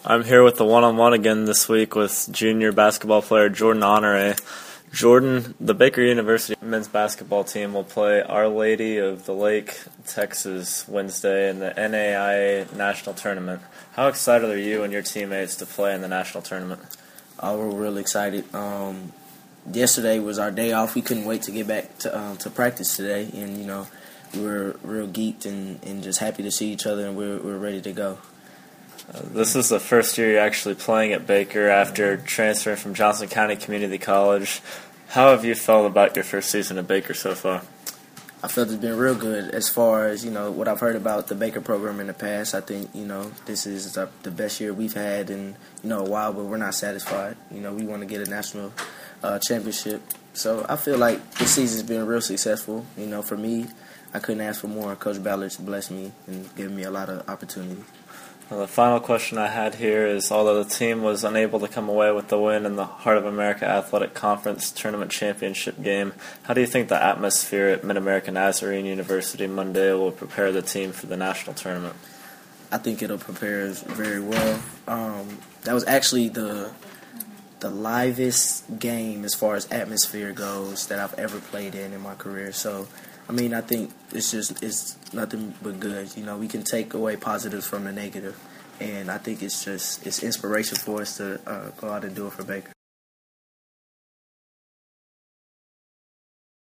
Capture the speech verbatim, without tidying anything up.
I'm here with the one-on-one again this week with junior basketball player Jordan Honore. Jordan, the Baker University men's basketball team will play Our Lady of the Lake, Texas, Wednesday in the N A I A National Tournament. How excited are you and your teammates to play in the national tournament? Uh, we're really excited. Um, yesterday was our day off. We couldn't wait to get back to uh, to practice today, and you know, we were real geeked and, and just happy to see each other, and we're we're ready to go. Uh, this is the first year you're actually playing at Baker after transferring from Johnson County Community College. How have you felt about your first season at Baker so far? I felt it's been real good as far as, you know, what I've heard about the Baker program in the past. I think, you know, this is the, the best year we've had in, you know, a while, but we're not satisfied. You know, we want to get a national uh, championship. So I feel like this season's been real successful. You know, for me, I couldn't ask for more. Coach Ballard's blessed me and given me a lot of opportunity. Well, the final question I had here is, although the team was unable to come away with the win in the Heart of America Athletic Conference Tournament Championship game, how do you think the atmosphere at Mid-America Nazarene University Monday will prepare the team for the national tournament? I think it'll prepare us very well. Um, that was actually the the livest game as far as atmosphere goes that I've ever played in in my career. So, I mean, I think it's just it's nothing but good. You know, we can take away positives from the negative, and I think it's just it's inspiration for us to uh, go out and do it for Baker.